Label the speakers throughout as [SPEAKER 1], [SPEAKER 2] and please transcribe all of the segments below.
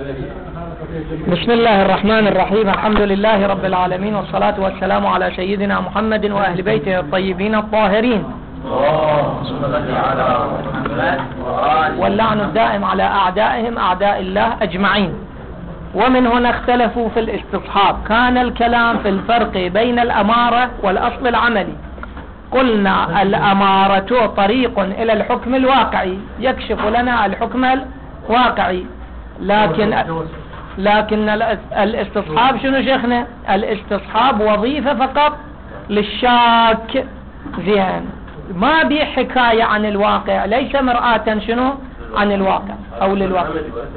[SPEAKER 1] بسم الله الرحمن الرحيم. الحمد لله رب العالمين، والصلاة والسلام على سيدنا محمد وأهل بيته الطيبين الطاهرين، واللعن الدائم على أعدائهم أعداء الله أجمعين. ومن هنا اختلفوا في الاستصحاب. كان الكلام في الفرق بين الأمارة والأصل العملي. قلنا الأمارة طريق إلى الحكم الواقعي، يكشف لنا الحكم الواقعي، لكن الاستصحاب شنو شيخنا؟ الاستصحاب وظيفة فقط للشاك، زين، ما بي حكاية عن الواقع، ليس مرآة شنو عن الواقع أو للواقع.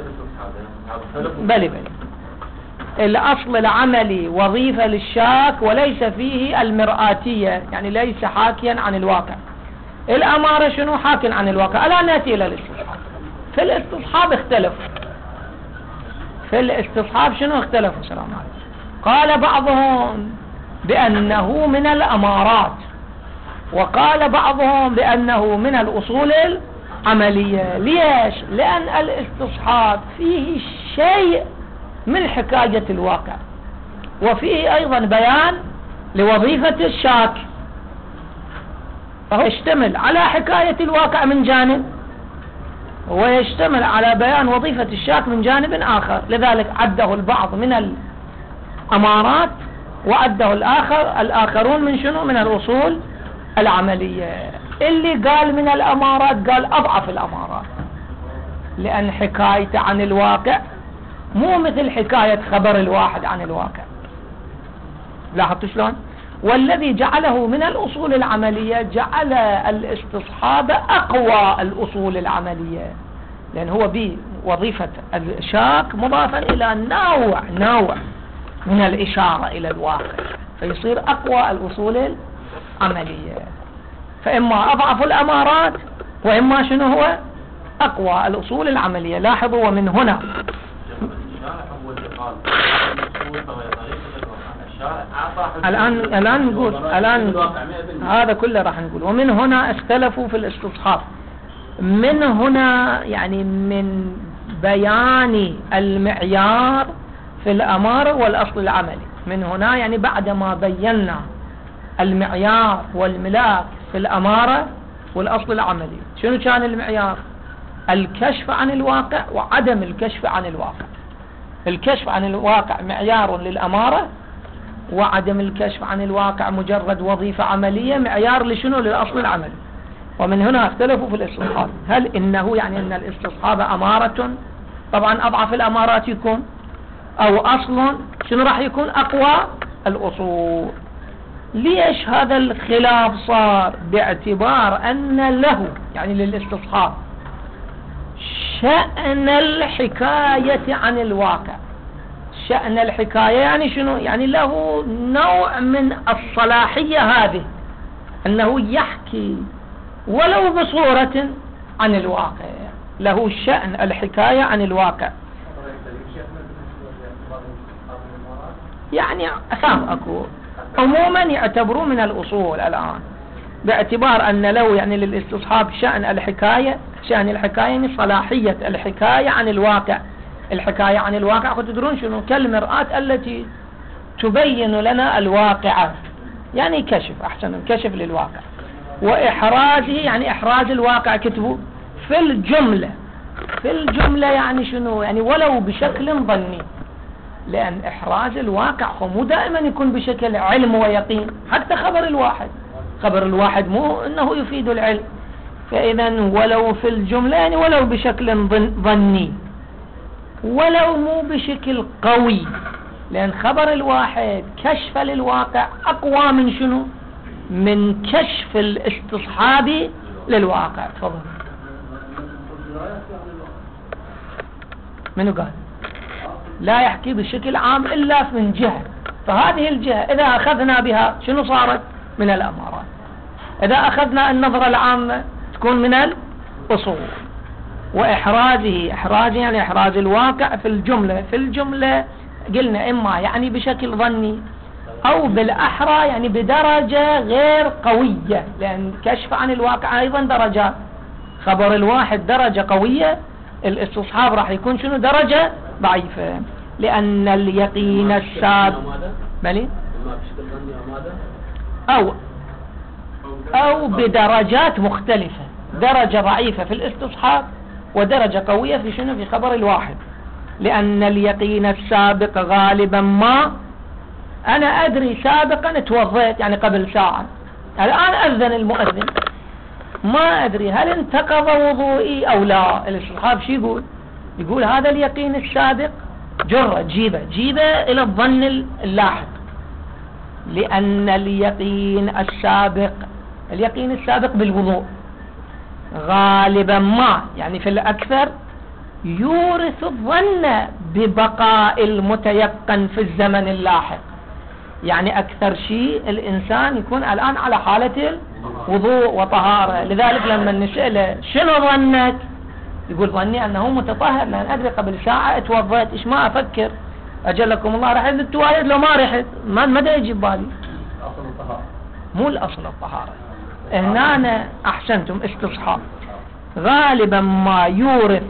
[SPEAKER 1] بلي الأصل العملي وظيفة للشاك وليس فيه المرآتية، يعني ليس حاكيا عن الواقع. الأمارة شنو؟ حاكي عن الواقع. الآن نأتي إلى الاستصحاب. في الاستصحاب اختلفوا. في الاستصحاب شنو اختلفوا؟ السلام عليكم. قال بعضهم بأنه من الأمارات، وقال بعضهم بأنه من الأصول العملية. ليش؟ لأن الاستصحاب فيه شيء من حكاية الواقع، وفيه أيضا بيان لوظيفة الشاك، فهو يشتمل على حكاية الواقع من جانب، ويشتمل على بيان وظيفة الشاك من جانب آخر. لذلك عده البعض من الأمارات، وعده الآخرون من شنو؟ من الأصول العملية. اللي قال من الأمارات قال أضعف الأمارات، لأن حكايته عن الواقع مو مثل حكاية خبر الواحد عن الواقع. لاحظتوا شلون؟ والذي جعله من الأصول العملية جعل الاستصحاب أقوى الأصول العملية، لأن هو بوظيفة الشاك مضافا إلى نوع من الإشارة إلى الواقع، فيصير أقوى الأصول العملية. فإما أضعف الأمارات، وإما شنو هو؟ أقوى الأصول العملية. لاحظوا. ومن هنا الآن نقول هذا كله راح نقول. ومن هنا اختلفوا في الاستصحاب. من هنا يعني من بيان المعيار في الأمارة والأصل العملي. من هنا يعني بعدما بينا المعيار والملاك في الأمارة والأصل العملي، شنو كان المعيار؟ الكشف عن الواقع وعدم الكشف عن الواقع. الكشف عن الواقع معيار للأمارة، وعدم الكشف عن الواقع مجرد وظيفة عملية معيار لشنو؟ للأصل العملي. ومن هنا اختلفوا في الاستصحاب. هل إنه يعني أن الاستصحاب أمارة؟ طبعا أضعف الأمارات يكون، أو أصل شنو راح يكون؟ أقوى الأصول. ليش هذا الخلاف صار؟ باعتبار أن له يعني للاستصحاب شأن الحكاية عن الواقع. شأن الحكاية يعني شنو؟ يعني له نوع من الصلاحية هذه، أنه يحكي ولو بصورة عن الواقع، له شأن الحكاية عن الواقع. يعني أكو عموما يعتبرون من الأصول الآن، باعتبار أن له يعني للاستصحاب شأن الحكاية. شأن الحكاية يعني صلاحية الحكاية عن الواقع. الحكاية عن الواقع قد تدرون شنو؟ كالمرآة التي تبين لنا الواقع، يعني كشف، أحسن الكشف للواقع. وإحرازه يعني إحراز الواقع، كتبوا في الجملة يعني شنو؟ يعني ولو بشكل ظني، لأن إحراز الواقع مو دائما يكون بشكل علم ويقين. حتى خبر الواحد مو أنه يفيد العلم. فإذا ولو في الجملة يعني ولو بشكل ظني، ولو مو بشكل قوي، لأن خبر الواحد كشف للواقع أقوى من شنو؟ من كشف الاستصحاب للواقع. تفضل. منو قال؟ لا يحكي بشكل عام إلا من جهة، فهذه الجهة إذا أخذنا بها شنو صارت؟ من الأمارات. إذا أخذنا النظرة العامة تكون من الأصول. وإحرازه يعني إحراز الواقع في الجملة قلنا إما يعني بشكل ظني، أو بالأحرى يعني بدرجة غير قوية، لأن كشف عن الواقع أيضا درجات. خبر الواحد درجة قوية، الاستصحاب راح يكون شنو؟ درجة ضعيفة، لأن اليقين السابق بلي أو بدرجات مختلفة، درجة ضعيفة في الاستصحاب ودرجة قوية في شنو؟ في خبر الواحد. لأن اليقين السابق غالبا ما أنا أدري سابقا توضيت يعني قبل ساعة، الآن أذن المؤذن ما أدري هل انتقض وضوئي أو لا. الاستصحاب شو يقول هذا اليقين السابق جرة جيبه إلى الظن اللاحق، لأن اليقين السابق بالوضوء غالبا ما يعني في الأكثر يورث الظن ببقاء المتيقن في الزمن اللاحق. يعني أكثر شيء الإنسان يكون الآن على حالة الوضوء وطهارة، لذلك لما نسأله شنو ظنك يقول ظني أنه متطهر، لأن أدري قبل ساعة اتوضيت، إيش ما أفكر أجلكم الله رحت التواليت لو ما رحت ما دا يجي بالي. مو الأصل الطهارة هنا. أنا أحسنتم استصحاب غالبا ما يورث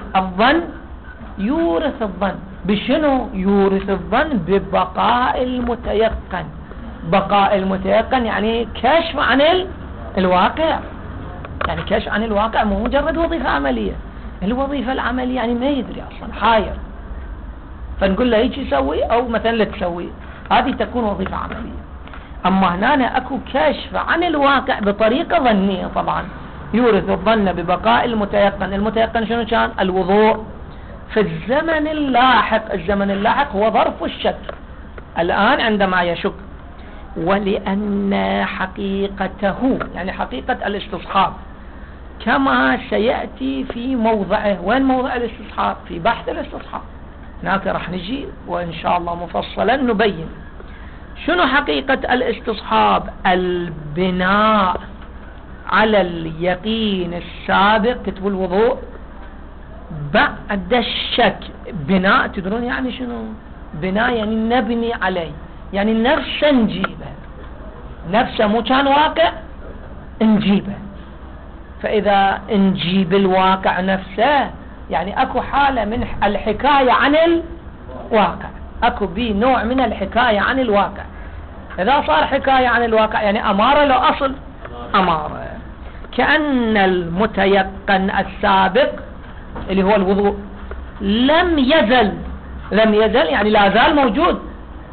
[SPEAKER 1] الظن بشنو؟ يورث الظن ببقاء المتيقن. بقاء المتيقن يعني كشف عن الواقع، يعني كشف عن الواقع مو مجرد وظيفة عملية. الوظيفة العملية يعني ما يدري أصلا، حاير، فنقول له هيك يسوي أو مثلا لا تسوي، هذه تكون وظيفة عملية. أما هنا أكو كشف عن الواقع بطريقة ظنية، طبعا يورث الظن ببقاء المتيقن. المتيقن شنو كان؟ الوضوء في الزمن اللاحق. الزمن اللاحق هو ظرف الشك الآن عندما يشك. ولأن حقيقته يعني حقيقة الاستصحاب كما سيأتي في موضعه. وين موضع الاستصحاب؟ في بحث الاستصحاب، هناك رح نجي وإن شاء الله مفصلا نبين شنو حقيقة الاستصحاب. البناء على اليقين السابق، كتب الوضوء بعد الشك. بناء تدرون يعني شنو؟ بناء يعني نبني عليه، يعني نفسه نجيبه، نفسه مو كان واقع نجيبه. فإذا نجيب الواقع نفسه يعني أكو حالة من الحكاية عن الواقع، أكو بي نوع من الحكاية عن الواقع. إذا صار حكاية عن الواقع يعني أمارة لو أصل أمارة. كأن المتيقن السابق اللي هو الوضوء لم يزل يعني لا زال موجود،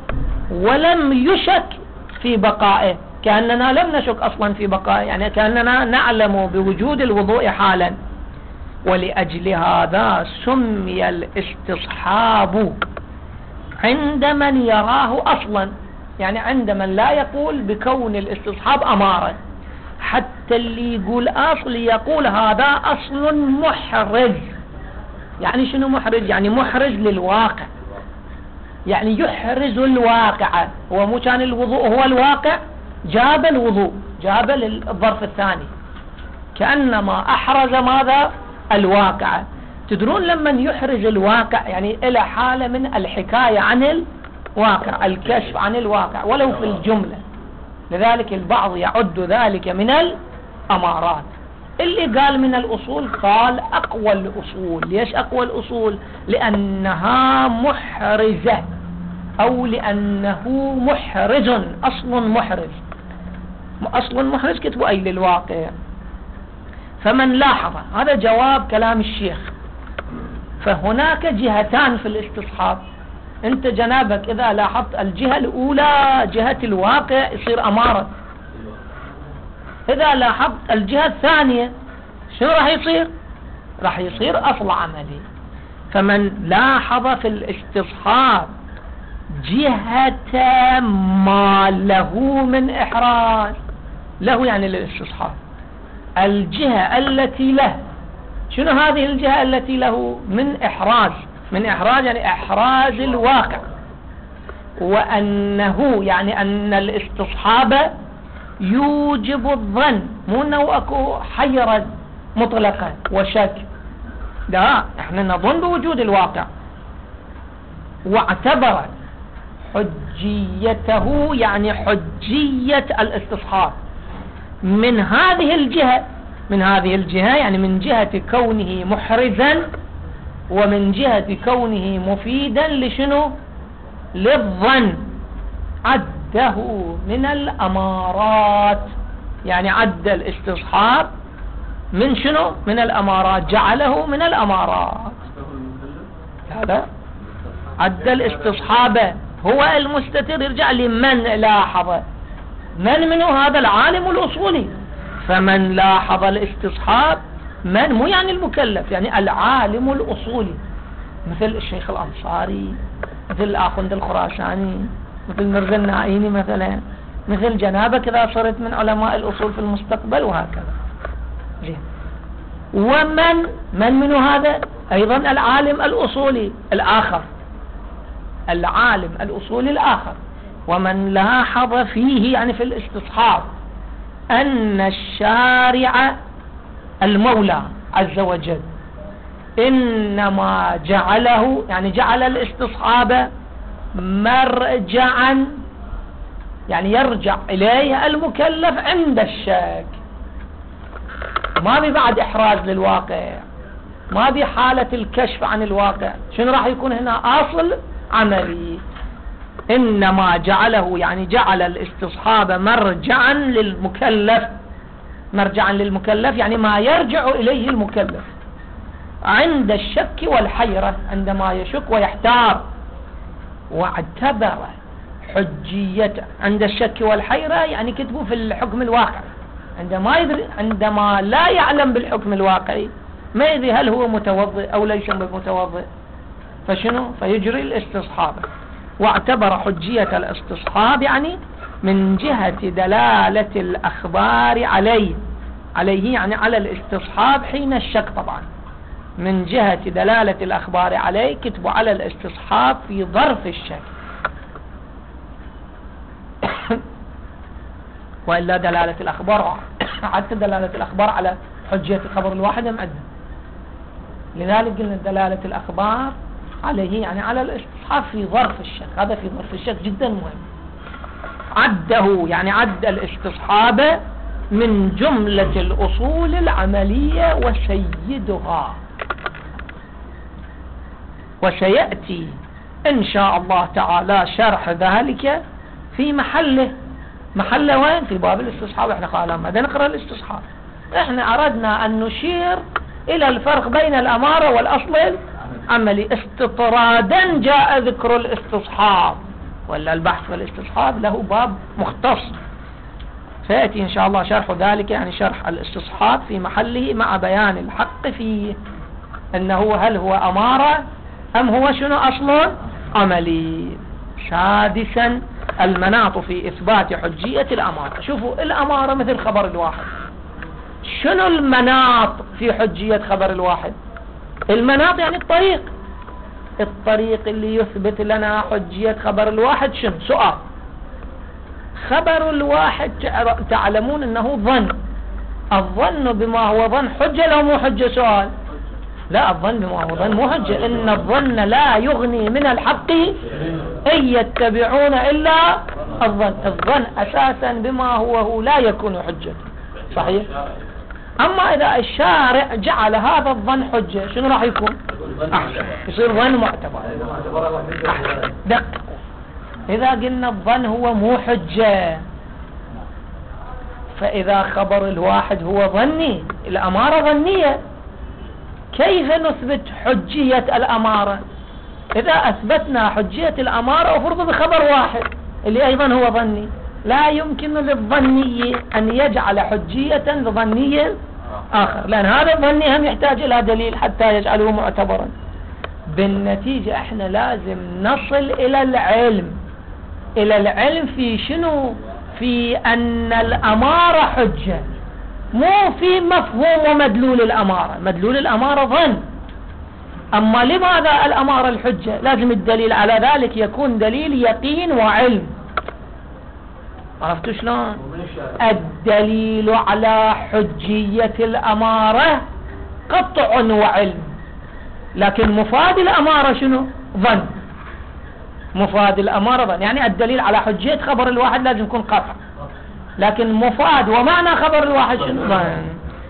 [SPEAKER 1] ولم يشك في بقائه، كأننا لم نشك أصلا في بقائه، يعني كأننا نعلم بوجود الوضوء حالا. ولأجل هذا سمي الاستصحاب عند من يراه أصلا، يعني عند من لا يقول بكون الاستصحاب أمارة. حتى اللي يقول أصل يقول هذا أصل محرز. يعني شنو محرز؟ يعني محرز للواقع، يعني يحرز الواقع. هو مو كان الوضوء هو الواقع، جاب الوضوء، جاب الظرف الثاني، كأنما أحرز ماذا؟ الواقع. تدرون لما يحرز الواقع يعني إلى حالة من الحكاية عن الواقع، الكشف عن الواقع ولو في الجملة. لذلك البعض يعد ذلك من الأمارات. اللي قال من الأصول قال أقوى الأصول. ليش أقوى الأصول؟ لأنها محرزة، أو لأنه محرز، أصل محرز. أصل محرز كتبوا أي للواقع. فمن لاحظ، هذا جواب كلام الشيخ. فهناك جهتان في الاستصحاب. أنت جنابك إذا لاحظت الجهة الأولى جهة الواقع يصير أمارة، إذا لاحظت الجهة الثانية شو راح يصير؟ راح يصير أصل عملي. فمن لاحظ في الاستصحاب جهة ما له من إحراز، له يعني للاستصحاب الجهة التي له. شنو هذه الجهة التي له؟ من إحراز. من إحراز يعني إحراز الواقع. وأنه يعني أن الاستصحاب يوجب الظن، مو أنه أكو حيرة مطلقة وشك، لا، احنا نظن بوجود الواقع. واعتبر حجيته يعني حجية الاستصحاب من هذه الجهة، من هذه الجهة يعني من جهة كونه محرزا ومن جهة كونه مفيدا لشنو؟ للظن. عده من الأمارات، يعني عد الاستصحاب من شنو؟ من الأمارات، جعله من الأمارات. هذا عد الاستصحاب هو المستتر. يرجع لمن لاحظ، من منه؟ هذا العالم الأصولي. فمن لاحظ الاستصحاب، من مو يعني المكلف، يعني العالم الأصولي، مثل الشيخ الأنصاري، مثل الآخوند الخراساني، مثل مرزا النائيني مثلا، مثل جنابك إذا صرت من علماء الأصول في المستقبل، وهكذا. زين. ومن منه هذا؟ أيضا العالم الأصولي الآخر، العالم الأصولي الآخر. ومن لاحظ فيه، يعني في الاستصحاب، أن الشارع المولى عز وجل إنما جعله، يعني جعل الاستصحاب مرجعا، يعني يرجع إليه المكلف عند الشك، ما ببعد إحراز للواقع، ما بحالة الكشف عن الواقع. شنو راح يكون هنا؟ أصل عملي. إنما جعله، يعني جعل الاستصحاب مرجعا للمكلف، مرجعا للمكلف يعني ما يرجع إليه المكلف عند الشك والحيرة، عندما يشك ويحتار. واعتبر حجيته عند الشك والحيرة، يعني كتبوا في الحكم الواقعي، عندما يدري، عندما لا يعلم بالحكم الواقعي، ما يدري هل هو متوضئ أو ليس بمتوضئ، فشنو؟ فيجري الاستصحاب. واعتبر حجية الاستصحاب يعني من جهة دلالة الأخبار عليه يعني على الاستصحاب حين الشك. طبعا من جهة دلالة الأخبار عليه كتبوا على الاستصحاب في ظرف الشك. وإلا دلالة الأخبار حتى دلالة الأخبار على حجية خبر الواحد معدة. لذلك قلنا دلالة الأخبار عليه يعني على الاستصحاب في ظرف الشك. هذا في ظرف الشك جدا مهم. عده يعني عد الاستصحاب من جملة الأصول العملية وسيدها. وسيأتي إن شاء الله تعالى شرح ذلك في محله. محله وين؟ في باب الاستصحاب. احنا قال ماذا نقرأ الاستصحاب. احنا أردنا أن نشير إلى الفرق بين الأمارة والأصل العملي. استطرادا جاء ذكر الاستصحاب، ولا البحث في الاستصحاب له باب مختص. سيأتي إن شاء الله شرح ذلك، يعني شرح الاستصحاب في محله مع بيان الحق فيه، أنه هل هو أمارة أم هو شنو أصل عملي. سادسا المناط في إثبات حجية الأمارة. شوفوا الأمارة مثل خبر الواحد. شنو المناط في حجية خبر الواحد؟ المناط يعني الطريق اللي يثبت لنا حجية خبر الواحد. شنو؟ سؤال. خبر الواحد تعلمون أنه ظن. الظن بما هو ظن حجة لو مو حجة؟ سؤال. لا، الظن بما هو ظن مو حجة. إن الظن لا يغني من الحق إن يتبعون إلا الظن. الظن أساسا بما هو لا يكون حجة. صحيح. أما إذا الشارع جعل هذا الظن حجة، شنو راح يكون؟ أحسن، يصير ظن معتبر. دقق. إذا قلنا الظن هو مو حجة، فإذا خبر الواحد هو ظني، الأمارة ظنية، كيف نثبت حجية الأمارة؟ إذا أثبتنا حجية الأمارة أفرض بخبر واحد اللي أيضا هو ظني، لا يمكن للظني أن يجعل حجية لظني آخر، لأن هذا الظني هم يحتاج إلى دليل حتى يجعله معتبرا. بالنتيجة احنا لازم نصل إلى العلم في شنو؟ في أن الأمارة حجة، مو في مفهوم ومدلول الأمارة. مدلول الأمارة ظن. أما لماذا الأمارة الحجة؟ لازم الدليل على ذلك يكون دليل يقين وعلم. عرفتوا شلون؟ الدليل على حجية الأمارة قطع وعلم، لكن مفاد الأمارة شنو؟ ظن. مفاد الأمارة ظن، يعني الدليل على حجية خبر الواحد لازم يكون قطع، لكن مفاد ومعنى خبر الواحد شنو؟ ظن.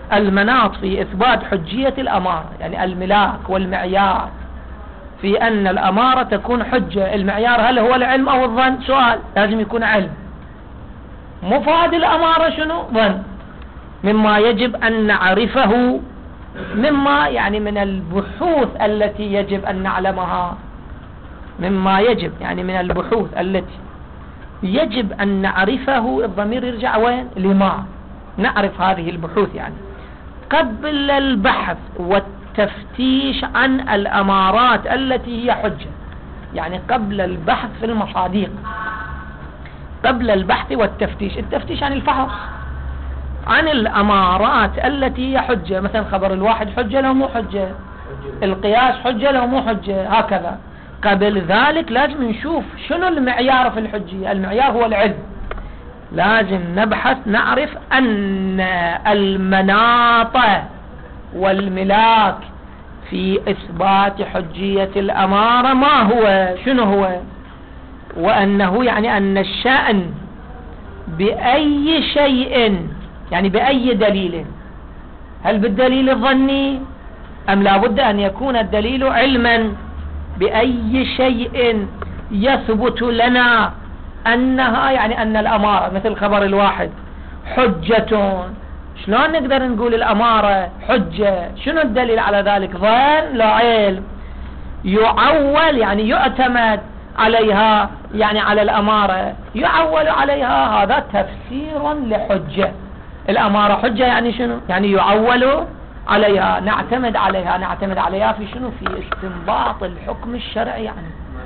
[SPEAKER 1] المناط في إثبات حجية الأمارة، يعني الملاك والمعيار في أن الأمارة تكون حجة. المعيار هل هو العلم أو الظن؟ سؤال، لازم يكون علم. مفاد الأمارة شنو؟ ظن. مما يجب أن نعرفه، مما يعني من البحوث التي يجب أن نعلمها، مما يجب يعني من البحوث التي يجب أن نعرفه. الضمير يرجع وين؟ لما نعرف هذه البحوث، يعني قبل البحث والتفتيش عن الأمارات التي هي حجة، يعني قبل البحث في المصادق، قبل البحث والتفتيش. التفتيش عن الفحص عن الأمارات التي هي حجة، مثلا خبر الواحد حجة لو مو حجة، القياس حجة لو مو حجة، هكذا. قبل ذلك لازم نشوف شنو المعيار في الحجية. المعيار هو العلم. لازم نبحث نعرف أن المناط والملاك في إثبات حجية الأمارة ما هو، شنو هو، وأنه يعني أن الشأن بأي شيء، يعني بأي دليل، هل بالدليل الظني أم لا بد أن يكون الدليل علما، بأي شيء يثبت لنا أنها يعني أن الأمارة مثل خبر الواحد حجة. شلون نقدر نقول الأمارة حجة؟ شنو الدليل على ذلك؟ ظن لا علم. يعول يعني يعتمد عليها، يعني على الأمارة يعول عليها، هذا تفسير لحجة. الأمارة حجة يعني شنو؟ يعني يعول عليها، نعتمد عليها. نعتمد عليها في شنو؟ في استنباط الحكم الشرعي يعني.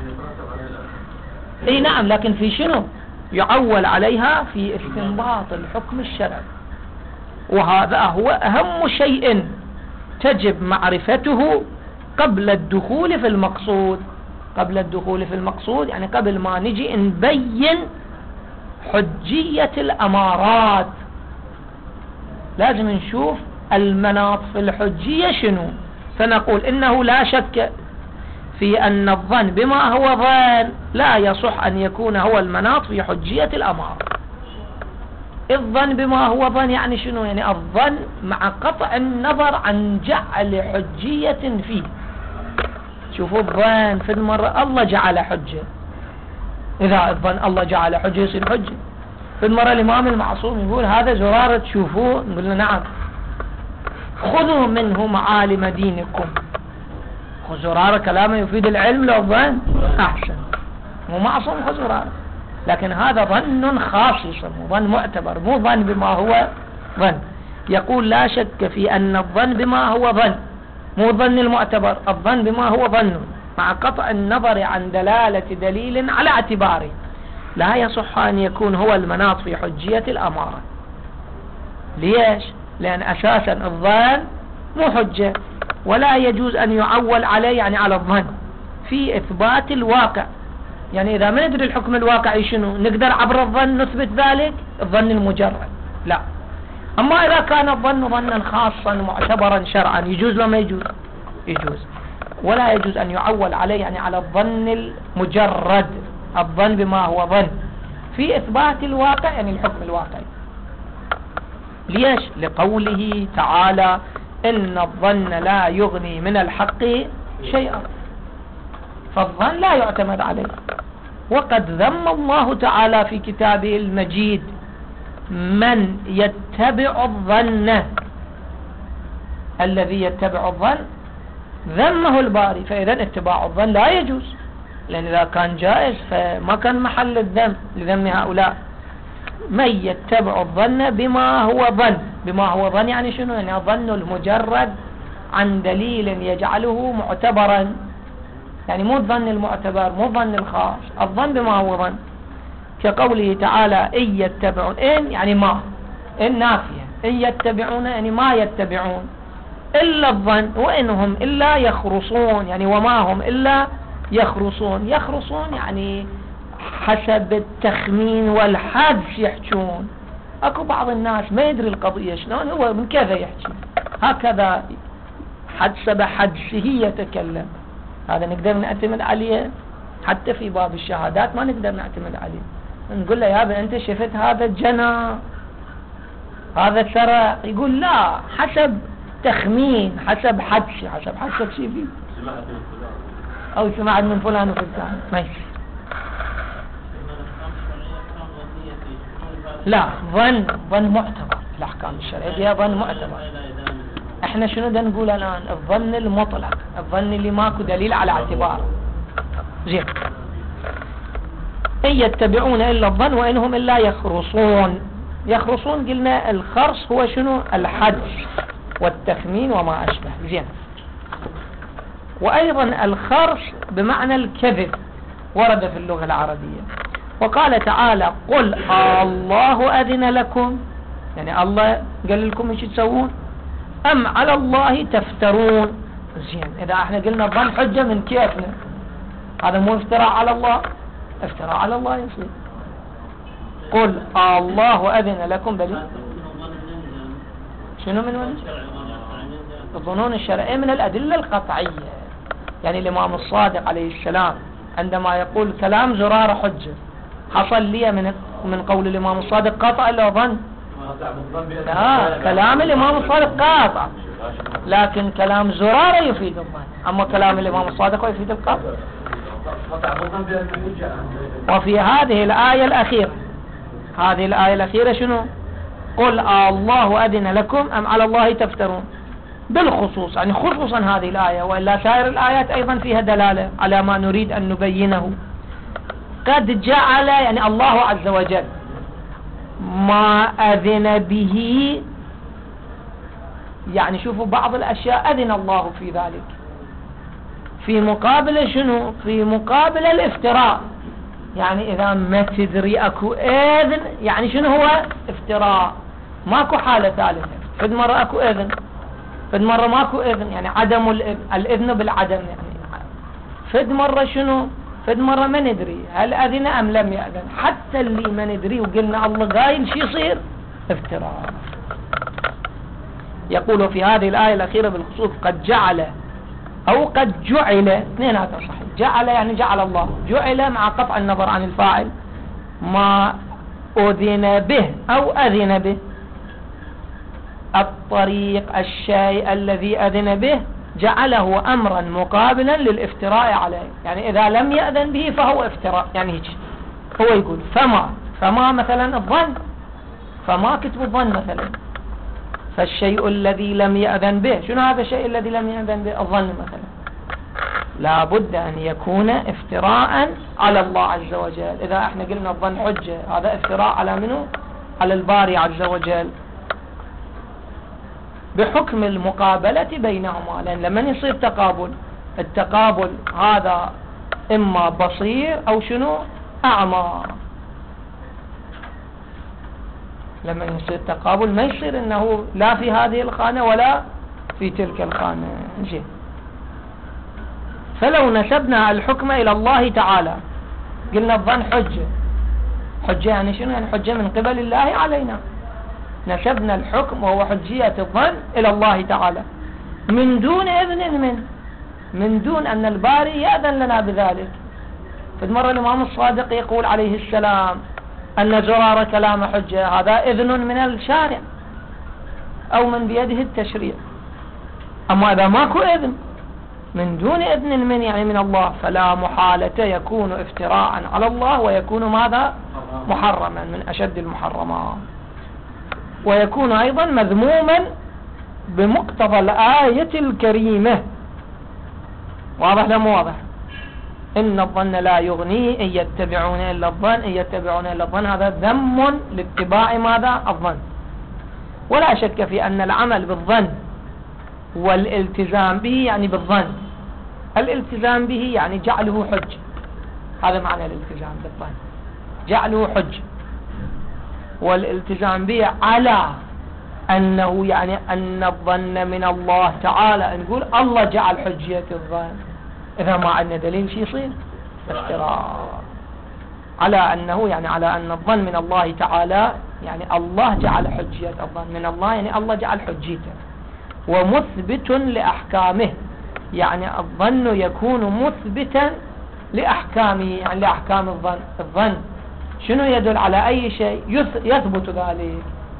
[SPEAKER 1] اي نعم، لكن في شنو؟ يعول عليها في استنباط الحكم الشرعي. وهذا هو أهم شيء تجب معرفته قبل الدخول في المقصود. قبل الدخول في المقصود يعني قبل ما نجي نبين حجية الأمارات، لازم نشوف المناط في الحجية شنو. فنقول إنه لا شك في أن الظن بما هو ظن لا يصح أن يكون هو المناط في حجية الأمارة. الظن بما هو ظن يعني شنو؟ يعني الظن مع قطع النظر عن جعل حجية فيه. شوفوا الظن في المرة الله جعل حجة، إذا الظن الله جعل حجة يصير حجة. في المرة الإمام المعصوم يقول هذا زرارة تشوفوه، نقول له نعم، خذوا منه معالم دينكم. زرارة كلامه يفيد العلم لو الظن أحسن، مو معصوم زرارة، لكن هذا ظن خاص يسمى ظن معتبر، مو ظن بما هو ظن. يقول لا شك في أن الظن بما هو ظن، مو ظن المعتبر، الظن بما هو ظن مع قطع النظر عن دلالة دليل على اعتباره لا يصح أن يكون هو المناط في حجية الأمارة. ليش؟ لأن أساسا الظن مو حجة، ولا يجوز أن يعول عليه يعني على الظن في إثبات الواقع. يعني إذا ما ندري الحكم الواقعي شنو، نقدر عبر الظن نثبت ذلك؟ الظن المجرد لا. أما إذا كان الظن ظنا خاصا معتبرا شرعا يجوز ولا ما يجوز؟ يجوز. ولا يجوز أن يعول عليه يعني على الظن المجرد، الظن بما هو ظن في إثبات الواقع يعني الحكم الواقعي. ليش؟ لقوله تعالى إن الظن لا يغني من الحق شيئا، فالظن لا يعتمد عليه. وقد ذم الله تعالى في كتابه المجيد من يتبع الظن، الذي يتبع الظن ذمه الباري. فإذا اتباع الظن لا يجوز، لأن إذا كان جائز فما كان محل الذم لذم هؤلاء. من يتبع الظن بما هو ظن، بما هو ظن يعني شنو؟ يعني الظن المجرد عن دليل يجعله معتبرا، يعني مو الظن المعتبر، مو الظن الخاص، الظن بما هو ظن. كقوله تعالى إن يتبعون، إن يعني ما، إن نافية، إن يتبعون يعني ما يتبعون إلا الظن وإنهم إلا يخرصون، يعني وما هم إلا يخرصون. يخرصون يعني حسب التخمين والحدس يحجون. اكو بعض الناس ما يدري القضية شلون، هو من كذا يحكي هكذا حسب حدسه يتكلم. هذا نقدر نعتمد عليه؟ حتى في باب الشهادات ما نقدر نعتمد عليه. نقول له يا ابن انت شفت هذا الجنى، هذا سرق، يقول لا حسب تخمين، حسب حدسي، حسب حدسك شي فيه، أو سمعت من فلان وفلان ماشي. لا، ظن معتبر في الأحكام الشرعية، هي ظن معتبر. احنا شنو بدنا نقول الآن؟ الظن المطلق، الظن اللي ماكو دليل على اعتباره. زين، إن يتبعون إلا الظن وإنهم إلا يخرصون. يخرصون قلنا الخرص هو شنو؟ الحدس والتخمين وما أشبه. زين، وأيضا الخرص بمعنى الكذب ورد في اللغة العربية. وقال تعالى قل الله أذن لكم، يعني الله قال لكم ايش تسوون، أم على الله تفترون. زين، إذا احنا قلنا الظن حجة من كيفنا، هذا مو افتراء على الله؟ افتراء على الله يصير. قل الله أذن لكم بلي شنو من وين؟ الظنون الشرعية من الأدلة القطعية. يعني الإمام الصادق عليه السلام عندما يقول كلام زرارة حجة، حصل لي من قول الإمام الصادق قطع إلا ظن؟ كلام الإمام الصادق قاطع، لكن كلام زرارة يفيد الظن، أما كلام الإمام الصادق يفيد القطع. وفي هذه الآية الأخيرة، هذه الآية الأخيرة شنو؟ قل الله أذن لكم أم على الله تفترون، بالخصوص، يعني خصوصا هذه الآية، وإلا سائر الآيات أيضا فيها دلالة على ما نريد أن نبينه. قد جعل، يعني الله عز وجل ما أذن به، يعني شوفوا بعض الأشياء أذن الله في ذلك في مقابل شنو؟ في مقابل الافتراء. يعني إذا ما تدري أكو إذن، يعني شنو هو؟ افتراء. ماكو حالة ثالثة، فد مرة أكو إذن، فد مرة ماكو إذن، يعني عدم الإذن بالعدم. يعني فد مرة شنو؟ فد مرة ما ندري هل أذن أم لم يأذن. حتى اللي ما ندري وقلنا الله قايل شي يصير افتراء. يقول في هذه الآية الأخيرة بالخصوص قد جعل أو قد جعل، اثنيناتها صحيح. جعل يعني جعل الله، جعل مع قطع النظر عن الفاعل، ما أذن به أو أذن به، الطريق، الشيء الذي أذن به جعله أمرا مقابلا للافتراء عليه. يعني إذا لم يأذن به فهو افتراء. يعني هيك هو يقول فما مثلا الظن، فما كتب الظن مثلا، فالشيء الذي لم يأذن به، شنو هذا الشيء الذي لم يأذن به؟ الظن مثلا، لا بد أن يكون افتراء على الله عز وجل. إذا احنا قلنا الظن حجة، هذا افتراء على منه؟ على الباري عز وجل، بحكم المقابلة بينهما. لأن لما يصير تقابل، التقابل هذا إما بصير أو شنو؟ أعمى. لما يصير تقابل ما يصير إنه لا في هذه الخانة ولا في تلك الخانة. جي. فلو نسبنا الحكم إلى الله تعالى، قلنا الظن حجة. حجة يعني شنو؟ يعني حجة من قبل الله علينا. نسبنا الحكم وهو حجية الظن إلى الله تعالى من دون إذن من دون أن الباري يأذن لنا بذلك. فالمرة الإمام الصادق يقول عليه السلام أن زرار كلام حجة، هذا إذن من الشارع أو من بيده التشريع. أما إذا ماكو إذن من دون إذن يعني من الله، فلا محالة يكون افتراء على الله، ويكون ماذا؟ محرما من أشد المحرمات، ويكون أيضا مذموما بمقتضى الآية الكريمة. واضح لا مو واضح؟ إن الظن لا يغني إن يتبعون إلا الظن، إن يتبعون إلا الظن، هذا ذم لاتباع ماذا؟ الظن. ولا شك في أن العمل بالظن والالتزام به، يعني بالظن الالتزام به يعني جعله حج، هذا معنى الالتزام بالظن، جعله حج. والالتزام به على أنه يعني أن الظن من الله تعالى، نقول الله جعل حجية الظن. إذا ما عندنا دليل شي يصير افتراء. على أنه يعني على أن الظن من الله تعالى، يعني الله جعل حجية الظن من الله، يعني الله جعل حجيته ومثبت لأحكامه. يعني الظن يكون مثبتا لأحكامه، يعني لأحكام الظن. الظن شنو يدل على أي شيء؟ يثبت ذلك.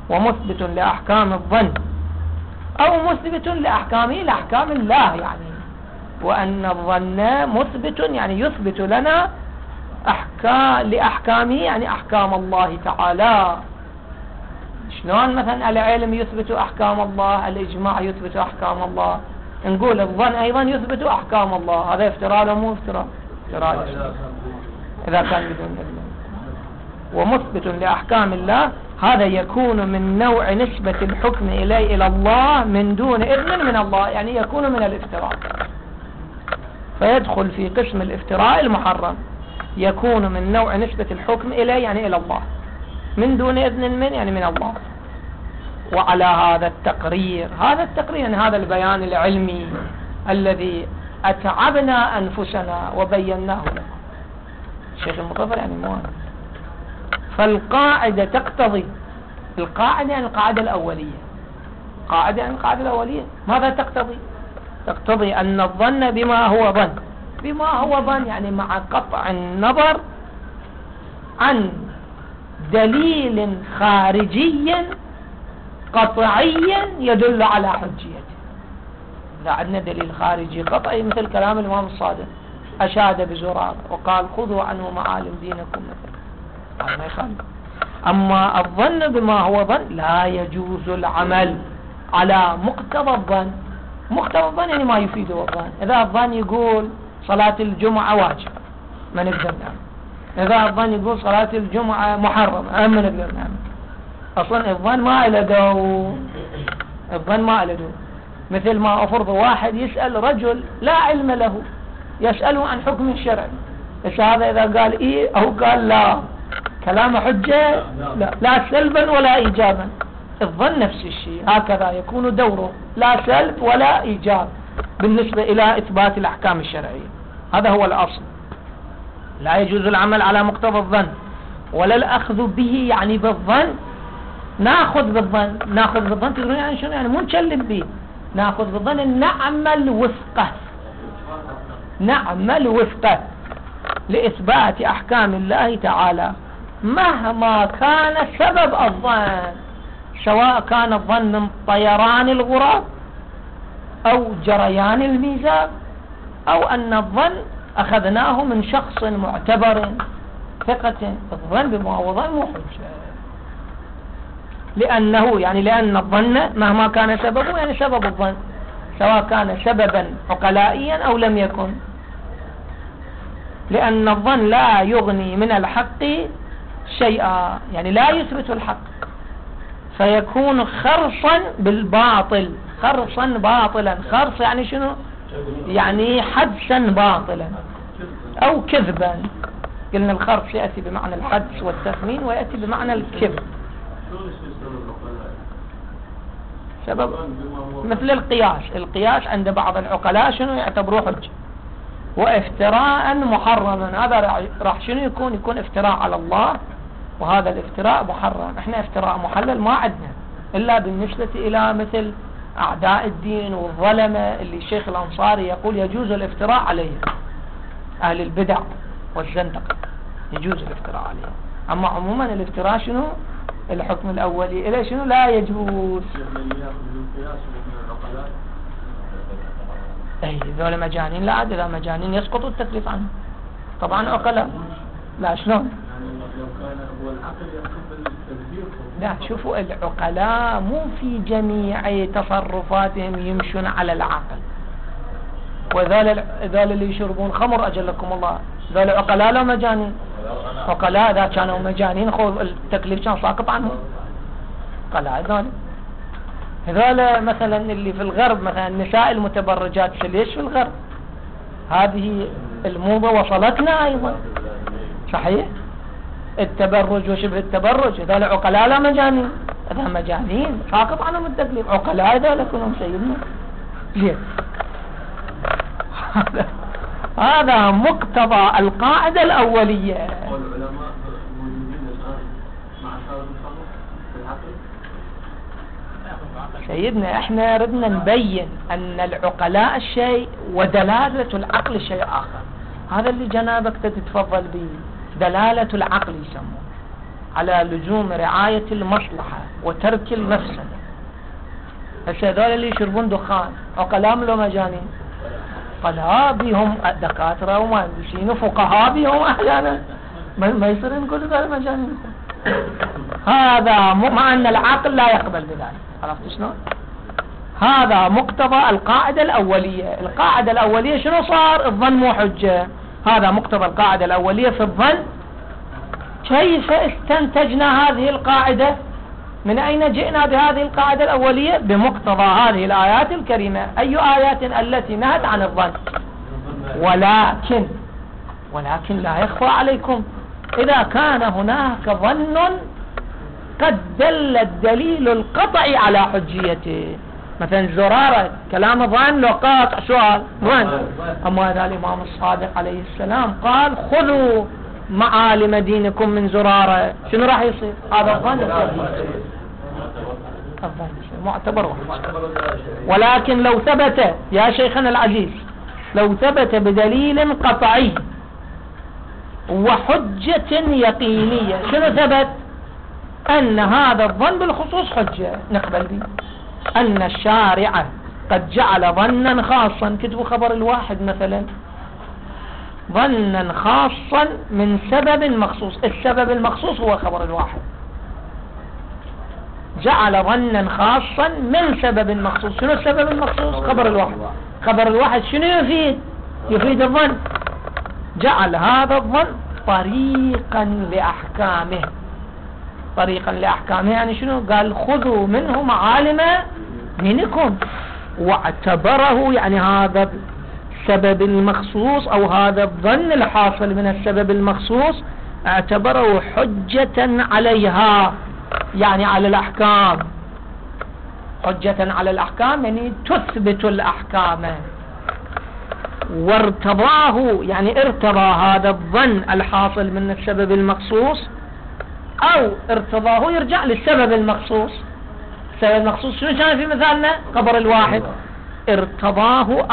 [SPEAKER 1] ومثبت لأحكام الظن أو مثبت لأحكامه لأحكام الله، يعني وأن الظن مثبت يعني يثبت لنا لأحكامه يعني أحكام الله تعالى. شلون مثلا العلم يثبت أحكام الله، الإجماع يثبت أحكام الله، نقول الظن أيضا يثبت أحكام الله. هذا افتراء ولا مو افتراء؟ افتراء إذا كان بدون إذن. ومثبت لأحكام الله هذا يكون من نوع نسبة الحكم إلى الله من دون إذن من الله، يعني يكون من الافتراء، فيدخل في قسم الافتراء المحرم، يكون من نوع نسبة الحكم إليه يعني إلى الله من دون إذن من يعني من الله. وعلى هذا التقرير يعني هذا البيان العلمي الذي أتعبنا أنفسنا وبيناه لكم الشيخ المطفل يعني موانع. فالقاعدة تقتضي، القاعدة يعني القاعدة الأولية، قاعدة يعني القاعدة الأولية ماذا تقتضي؟ تقتضي أن الظن بما هو ظن يعني مع قطع النظر عن دليل خارجي قطعي يدل على حجيته. إذا عندنا دليل خارجي قطعي مثل كلام الإمام الصادق أشاد بزرار وقال خذوا عنه معالم دينكم مثلا، هذا ما يخالف. أما الظن بما هو ظن لا يجوز العمل على مقتضى الظن. مقتضى الظن يعني ما يفيده الظن. إذا الظن يقول صلاة الجمعة واجب ما نقدر نعمل، إذا الظن يقول صلاة الجمعة محرم ما نقدر نعمل. أصلا الظن ما له دور، الظن ما له دور. مثل ما أفرض واحد يسأل رجل لا علم له يسأله عن حكم الشرع، بس هذا إذا قال إيه أو قال لا كلام حجة لا سلبا ولا إيجابا. الظن نفس الشيء هكذا يكون دوره لا سلب ولا إيجاب بالنسبة إلى إثبات الأحكام الشرعية. هذا هو الأصل. لا يجوز العمل على مقتضى الظن ولا الأخذ به يعني بالظن. نأخذ بالظن تدرون يعني شنو؟ يعني مو نشلب به، نأخذ بالظن نعمل وفقه لإثبات أحكام الله تعالى مهما كان سبب الظن، سواء كان الظن من طيران الغراب أو جريان الميزاب أو أن الظن أخذناه من شخص معتبر ثقة. الظن بما هو ظن مو حجة، لأن الظن مهما كان سببه يعني سبب الظن سواء كان سببا عقلائيا أو لم يكن، لأن الظن لا يغني من الحق شيئا، يعني لا يثبت الحق، فيكون خرصا بالباطل، خرصا باطلا. خرص يعني شنو؟ يعني حدسا باطلا أو كذبا. قلنا الخرص يأتي بمعنى الحدس والتخمين ويأتي بمعنى الكذب. سبب مثل القياس عند بعض العقلاء شنو يعتبروه حجة وافتراء محرما. هذا راح شنو يكون افتراء على الله، وهذا الافتراء محرم. احنا افتراء محلل ما عندنا إلا بالنسبة إلى مثل أعداء الدين والظلمة اللي الشيخ الأنصاري يقول يجوز الافتراء عليهم، أهل البدع والزندقة يجوز الافتراء عليهم. أما عموما الافتراء شنو؟ الحكم الأولي إليه شنو؟ لا يجوز. أي ذول مجانين، لا عاد إذا مجانين يسقط التكليف عنه طبعا. عقلاء لا شلون؟ لا شوفوا العقلاء مو في جميع تصرفاتهم يمشون على العقل. وذول اللي يشربون خمر أجلكم الله ذول عقلاء لا مجانين؟ عقلاء إذا كانوا مجانين خذ التكليف كان ساقط عنهم. عقلاء هذول مثلا اللي في الغرب مثلا النساء المتبرجات ليش في الغرب؟ هذه الموضة وصلتنا أيضا صحيح. التبرج وشبه التبرج هذول عقلاء لا مجانين؟ هذا مجانين ساقط عنهم التكليف. عقلاء هذول كلهم سيدنا ليه؟ هذا مقتضى القاعدة الأولية.
[SPEAKER 2] والعلماء موجودين الآن مع شارب الخمر في العقل.
[SPEAKER 1] سيدنا احنا ردنا نبين أن العقلاء الشيء ودلالة العقل شيء آخر. هذا اللي جنابك تتفضل به دلالة العقل يسمونه. على لزوم رعاية المصلحة وترك المفسدة. هسه هذول اللي يشربون دخان عقلاء لو مجانين؟ عقلاء بهم دكاترة ومهندسين وفقهاء بهم أحيانا، ما يصير نقول هذول مجانين. هذا مع أن العقل لا يقبل بذلك. عرفت شلون؟ هذا مقتضى القاعدة الأولية. القاعدة الأولية شنو صار؟ الظن مو حجة. هذا مقتضى القاعدة الأولية في الظن. كيف استنتجنا هذه القاعدة؟ من أين جئنا بهذه القاعدة الأولية؟ بمقتضى هذه الآيات الكريمة. أي آيات التي نهت عن الظن؟ ولكن لا يخفى عليكم إذا كان هناك ظن قد دل الدليل القطعي على حجيته. مثلا زرارة كلام ظن لو قاطع سؤال ظن. أما هذا الإمام الصادق عليه السلام قال خذوا معالم دينكم من زرارة، شنو راح يصير؟ هذا الظن معتبر واحد. ولكن لو ثبت يا شيخنا العزيز، لو ثبت بدليل قطعي وحجة يقينية، شنو ثبت؟ أن هذا الظن بالخصوص حجة نقبل به. أن الشارع قد جعل ظنا خاصا، كتبوا خبر الواحد مثلا، ظنا خاصا من سبب مخصوص. السبب المخصوص هو خبر الواحد. جعل ظنا خاصا من سبب مخصوص. شنو السبب المخصوص؟ خبر الواحد. خبر الواحد شنو يفيد؟ يفيد الظن. جعل هذا الظن طريقا لأحكامه. طريقا لأحكامه يعني شنو؟ قال خذوا منه معالم دينكم، واعتبره يعني هذا السبب المخصوص أو هذا الظن الحاصل من السبب المخصوص اعتبره حجة عليها، يعني على الأحكام. حجة على الأحكام يعني تثبت الأحكام. وارتضاه يعني ارتضى هذا الظن الحاصل من السبب المخصوص، أو ارتضاه يرجع للسبب المخصوص. السبب المخصوص شنو كان في مثالنا؟ خبر الواحد. ارتضاه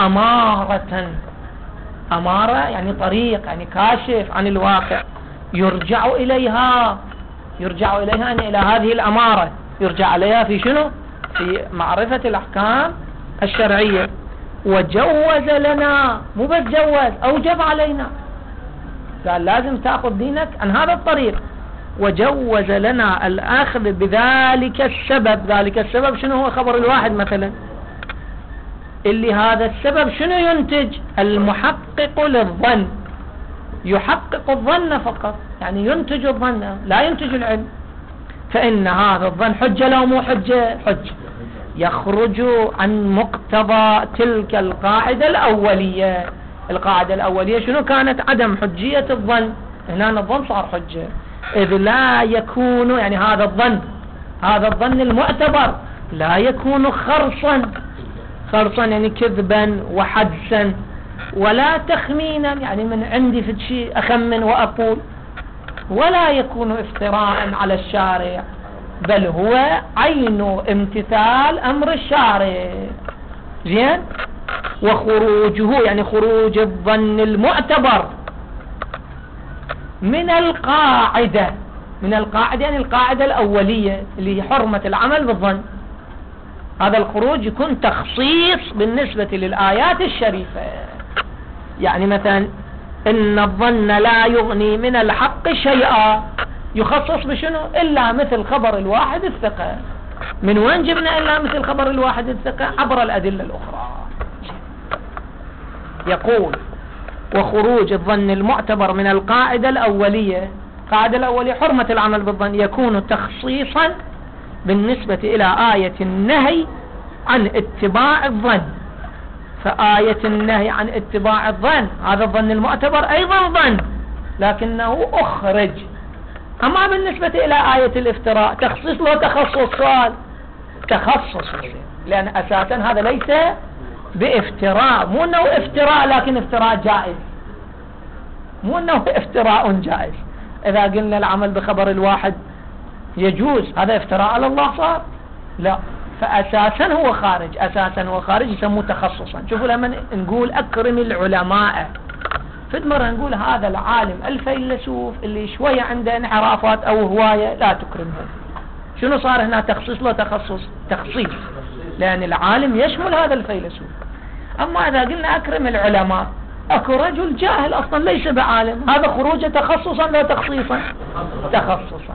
[SPEAKER 1] أمارة يعني طريق، يعني كاشف عن الواقع، يرجع إليها يعني إلى هذه الأمارة، يرجع إليها في شنو؟ في معرفة الأحكام الشرعية. وجوز لنا، مو بس جوز، أوجب علينا، قال لازم تأخذ دينك عن هذا الطريق. وجوز لنا الأخذ بذلك السبب. ذلك السبب شنو هو؟ خبر الواحد مثلا، اللي هذا السبب شنو ينتج؟ المحقق للظن، يحقق الظن فقط، يعني ينتج الظن لا ينتج العلم. فإن هذا الظن حجة لو مو حجة؟ حجة. يخرج عن مقتضى تلك القاعدة الأولية. القاعدة الأولية شنو كانت؟ عدم حجية الظن. هنا الظن صار حجة، إذ لا يكون يعني هذا الظن المعتبر لا يكون خرصا يعني كذبا وحدسا، ولا تخمينا يعني من عندي في شيء أخمن وأقول، ولا يكون افتراء على الشارع، بل هو عين امتثال أمر الشارع. زين. وخروجه يعني خروج الظن المعتبر من القاعدة يعني القاعدة الأولية اللي هي حرمة العمل بالظن. هذا الخروج يكون تخصيص بالنسبة للآيات الشريفة. يعني مثلا إن الظن لا يغني من الحق شيئا، يخصص بشنو؟ إلا مثل خبر الواحد الثقة. من وين جبنا إلا مثل خبر الواحد الثقة؟ عبر الأدلة الأخرى. يقول وخروج الظن المعتبر من القاعدة الأولية. القاعدة الأولية حرمة العمل بالظن يكون تخصيصا بالنسبة إلى آية النهي عن اتباع الظن. فآية النهي عن اتباع الظن هذا الظن المعتبر أيضا ظن لكنه أخرج. أما بالنسبة إلى آية الافتراء تخصيص له تخصص، سؤال تخصص، لأن أساسا هذا ليس بافتراء، مو أنه افتراء لكن افتراء جائز، مو أنه افتراء جائز. إذا قلنا العمل بخبر الواحد يجوز، هذا افتراء على الله صار؟ لا. فأساسا هو خارج، يسموه تخصصا. شوفوا لما نقول أكرم العلماء فد مرة نقول هذا العالم الفيلسوف اللي شوية عنده انحرافات أو هواية لا تكرمه. شنو صار هنا؟ تخصيص له تخصيص، لأن العالم يشمل هذا الفيلسوف. أما إذا قلنا أكرم العلماء، أكو رجل جاهل أصلا ليس بعالم، هذا خروجه تخصصا لا تخصيصا؟ تخصصا.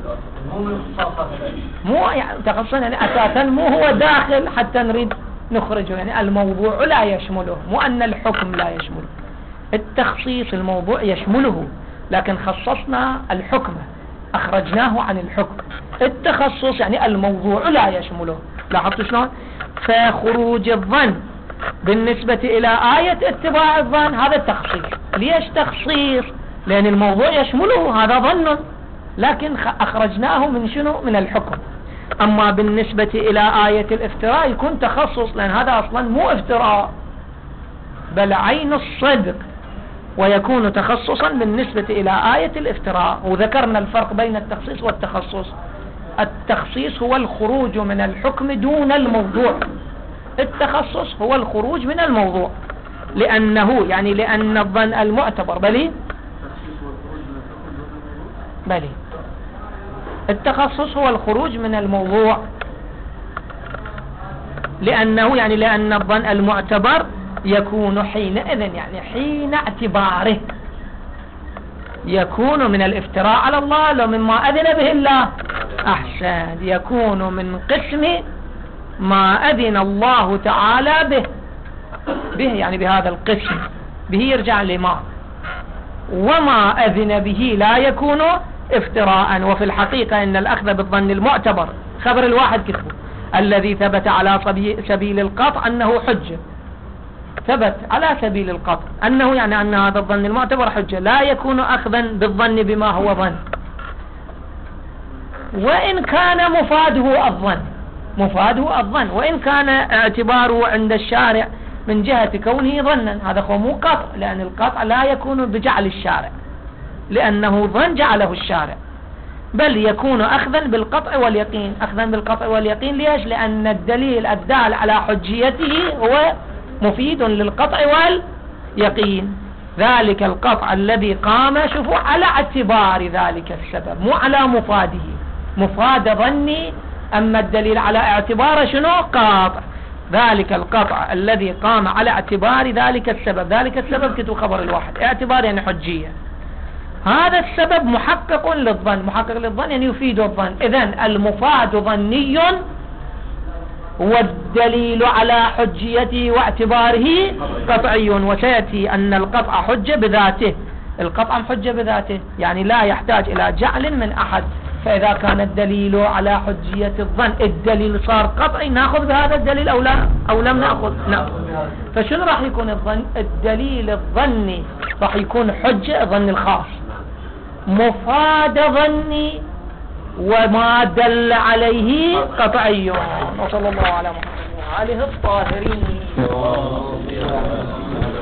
[SPEAKER 1] مو يعني تخصصا يعني أساسا مو هو داخل حتى نريد نخرجه، يعني الموضوع لا يشمله، مو أن الحكم لا يشمله. التخصيص الموضوع يشمله، لكن خصصنا الحكم أخرجناه عن الحكم. التخصص يعني الموضوع لا يشمله. لاحظتوا شلون؟ فخروج الظن بالنسبة إلى آية اتباع الظن هذا التخصيص. ليش تخصيص؟ لأن الموضوع يشمله، هذا ظن، لكن أخرجناه من شنو؟ من الحكم. أما بالنسبة إلى آية الافتراء يكون تخصص، لأن هذا أصلا مو افتراء بل عين الصدق، ويكون تخصصا بالنسبة إلى آية الافتراء. وذكرنا الفرق بين التخصيص والتخصص. التخصيص هو الخروج من الحكم دون الموضوع، التخصص هو الخروج من الموضوع، لأنه يعني لأن الظن المعتبر بلي التخصص هو الخروج من الموضوع، لأنه يعني لأن الظن المعتبر يكون حينئذ يعني حين اعتباره يكون من الافتراء على الله لو مما أذن به الله. أحسن، يكون من قسم ما أذن الله تعالى به يعني بهذا القسم، به يرجع لما، وما أذن به لا يكون افتراء. وفي الحقيقة إن الأخذ بالظن المعتبر خبر الواحد كتبه الذي ثبت على سبيل القطع أنه حجة، ثبت على سبيل القطع أنه يعني أن هذا الظن المعتبر حجة، لا يكون أخذا بالظن بما هو ظن، وإن كان مفاده الظن، وإن كان اعتباره عند الشارع من جهة كونه ظنا، هذا هو مو قطع، لأن القطع لا يكون بجعل الشارع لأنه ظن جعله الشارع، بل يكون أخذا بالقطع واليقين. أخذا بالقطع واليقين ليش؟ لأن الدليل الدال على حجيته هو مفيد للقطع واليقين. ذلك القطع الذي قام شوفوا على اعتبار ذلك السبب، مو على مفاده، مفاد ظني، أما الدليل على اعتبار شنو؟ قاطع. ذلك القطع الذي قام على اعتبار ذلك السبب، ذلك السبب كتب خبر الواحد، اعتبار يعني حجية، هذا السبب محقق للظن، محقق للظن يعني يفيد الظن. إذن المفاد ظني والدليل على حجيته واعتباره قطعي. وسيأتي أن القطع حجة بذاته، القطع حجة بذاته يعني لا يحتاج إلى جعل من أحد. فإذا كان الدليل على حجية الظن الدليل صار قطعي، نأخذ بهذا الدليل أو لم نأخذ؟ نأخذ. فشنو راح يكون الظن؟ الدليل الظني راح يكون حجة، الظن الخاص مفاد ظني، وما دل عليه قطعي. وصلى الله على محمد وآله الطاهرين.